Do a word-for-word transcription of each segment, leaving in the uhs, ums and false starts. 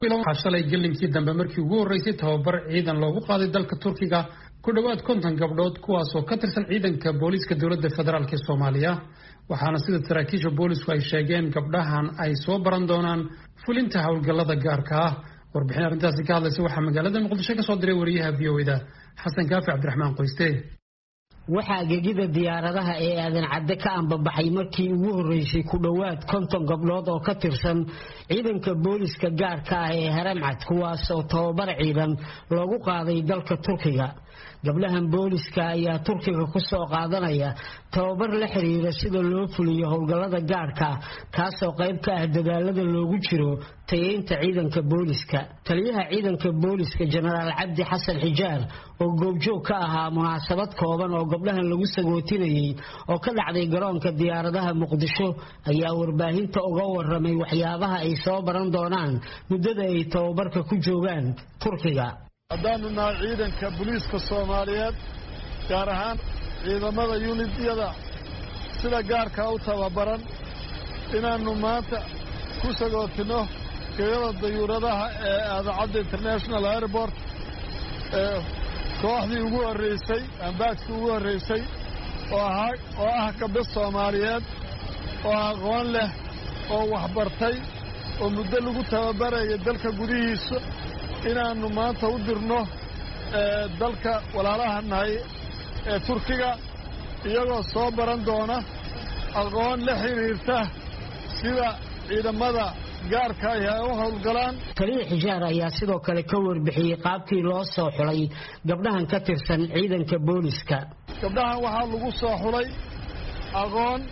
xashalay gelinkii dambe markii ugu horeysay tababar ciidan loogu qaaday dalka Turkiga ku dhawaad konton gabdhood kuwaas oo ka tirsan ciidanka booliska dawladda federaalka Soomaaliya waxaana sida saraakiisha boolisku ay sheegeen gabdhahan ay soo baran doonaan fulinta hawlgallada gaarka ah warbixin arrintaasi ka hadlaysa waxa magaalada Muqdisho ka soo diray wariyaha V O A da Xasan Kaafi Cabdiraxmaan Qoyste waxaa gegida diyaaradaha ee aadan cadde ka anbabaxay markii ugu horeysay ku dhawaad konton gabdhood oo ka tirsan ciidanka booliska gaarka ah ee Haramcad kuwaas oo tababar ciidan loogu qaaday dalka Turkiga gabdhahan booliska ayaa Turkiga ku soo qaadanaya tababar la xiriira sida loo fuliyo howlgallada gaarka kaas oo qayb ka ah dadaalada loogu jiro tayeynta ciidanka booliska taliyaha ciidanka booliska Generaal Cabdi Xasan Xijaar oo goobjoog ka ahaa munaasabad kooban oo gabdhahan lagu sagootinayay oo ka dhacday garoonka diyaaradaha Muqdisho ayaa warbaahinta uga waramay waxyaabaha ay soo baran doonaan muddada ay tababarka ku joogaan Turkiga haddaanuna ciidanka booliska Soomaaliyeed gaar ahaan ciidamada unidiyada sida gaarka u tababaran inaanu maanta ku sagootino kayada dayuuradaha ee Aadan International Airport ee kooxdii ugu horeysay ambaadkii ugu horeysay oo ah oo ah gabdho Soomaaliyeed oo aqoon leh oo waxbartay oo muddo lagu tababaray dalka gudihiisa inaanu maanta u dirno ee dalka walaalahanahay ee Turkiga iyagoo soo baran doona aqoon la xiriirta sida ciidamada gaarka ah ay u howlgalaan taliye Xijaar ayaa sidoo kale ka warbixiyay qaabkii loo soo xulay gabdhahan ka tirsan ciidanka booliska gabdhahan waxaa lagu soo xulay aqoon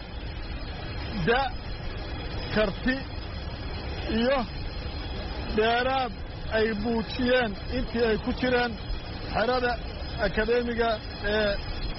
da karti iyo dheeraad ay buujiyeen intii ay ku jireen xerada akademiga ee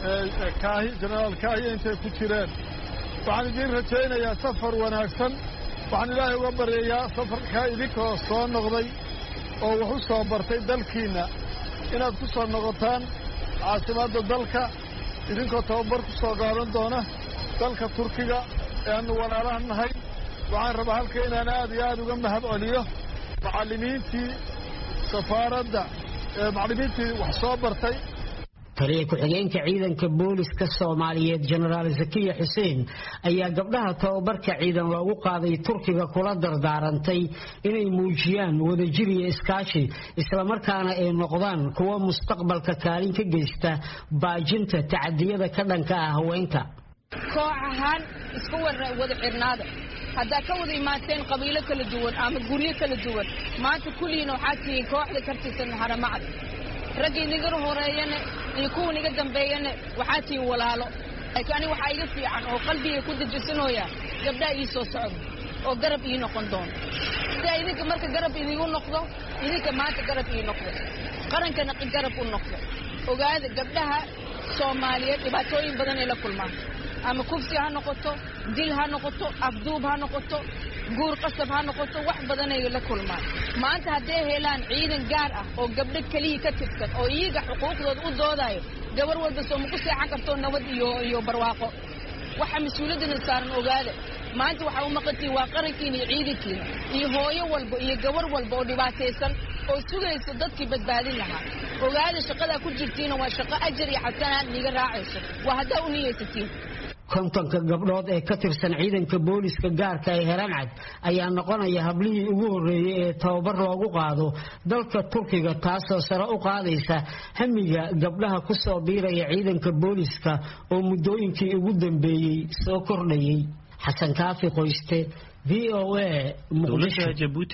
kaahi Generaal Kaahi intay ku jireen waxaan idin rajaynayaa safar wanaagsan waxaan ilaahay uga baryayaa safarka idinkoo soo noqday oo wax u soo bartay dalkiina inaad ku soo noqotaan caasimadda dalka idinkoo tababar ku soo qaadan doona dalka Turkiga ee aanu walaalaha nahay waxaan rabaa halka inaan aad iyo aad uga mahad celiyo macallimiintii safaaradda ee macallimiintii wax soo bartay taliye ku-xigeenka ciidanka booliska Soomaaliyeed Generaal Zakiya Xuseen ayaa gabdhaha tababarka ciidan loogu qaaday Turkiga kula dardaarantay inay muujiyaan wadajir iyo iskaashi isla markaana ay noqdaan kuwa mustaqbalka kaalin ka geysta baajinta tacadiyada ka dhanka ah haweenka koox ahaan isku wada xirnaada hadda ka wada imaateen qabiilo kala duwan ama guriyo kala duwan maanta kulliina waxaa tihiin kooxda ka tirsan Haramcad ragii niga horeeyana iyo kuwa niga dambeeyana waxaa tihiin walaalo laakiin waxa iga fiican oo qalbiga ku dejisanaaya gabdhaha ii soo socdo oo garab ii noqon doon sida idinka marka garab idigu noqdo idinka maanta garab ii noqdo qarankana garab u noqdo ogaada gabdhaha Soomaaliyeed dhibaatooyin badan ay la kulmaan ama kufsi ha noqoto dil ha noqoto afduub ha noqoto guur qasab ha noqoto wax badan ay la kulmaan maanta haday helaan ciidan gaar ah oo gabdho kaliya ka tirsan oo iyaga xuquuqdooda u doodayo gabar walba soo muku seexan karto nabad iyo iyo barwaaqo waxa mas'uuliyadna saaran ogaada maanta waxa uu maqantay waa qarankiina iyo ciidankiina iyo hooyo walba iyo gabar walba oo dhibaataysan oo sugayso dadkii badbaadin lahaa ogaada shaqada ku jirtiina waa shaqo ajar iyo xasanad niga raacayso waa hadaa u niyeysatiin kontonka gabdhood ee ka tirsan ciidanka booliska gaarka ee Haramcad ayaa noqonaya hablihii ugu horeeyay ee tababar loogu qaado dalka Turkiga taasoo sare u qaadaysa hamiga gabdhaha ku soo biiraya ciidanka booliska oo muddooyinkii ugu dambeeyay soo kordhayay Xasan Kaafi Qoyste V O A Muqdisho.